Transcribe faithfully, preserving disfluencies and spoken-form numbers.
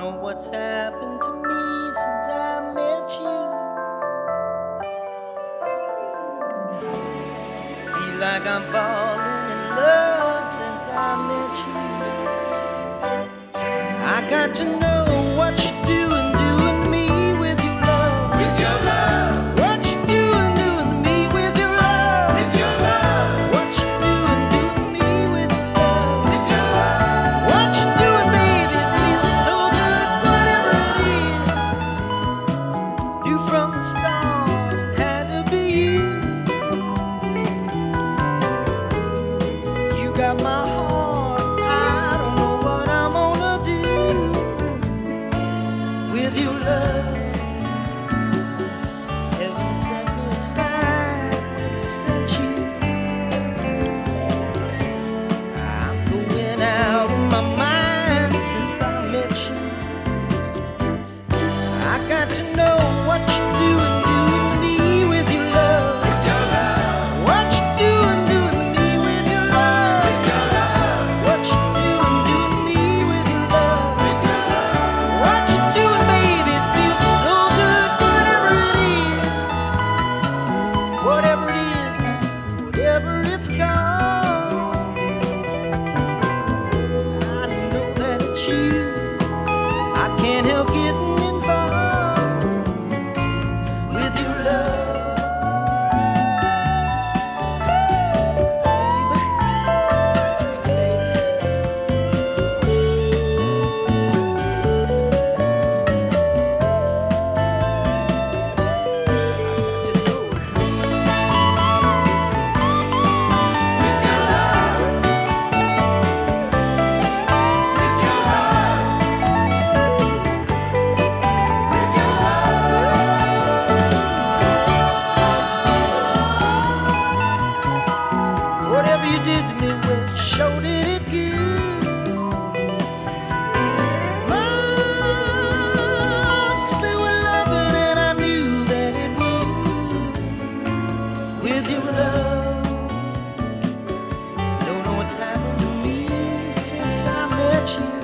know what's happened to me since I met you. Feel like I'm falling in love since I met you. I got to know what you're doing, doing me with your love. With your love. What you doing, doing me with your love. With your love. What you doing, doing me with your love. With your love. What you doing, baby, it feels so good. Whatever it is, you from the start, it had to be you. You got my heart. I don't know what I'm gonna do with your love. Heaven sent me a sign, it sent you. I'm going out of my mind since I met you. I got to know what you're doing, doing me with your love. With your love. What you doing, doing me with your love. With your love. What you doing, doing me with your love. With your love. What you doing, baby, it feels so good. Whatever it is, whatever it is, whatever it's called, I know that it's you. I can't help getting involved with your love, baby, sweet baby. I got to know. With your love. With your love. With your love. Whatever you did to me, well, sure did it good. My arms filled with loving, and I knew that it would. With your love, don't know what's happened to me since I met you.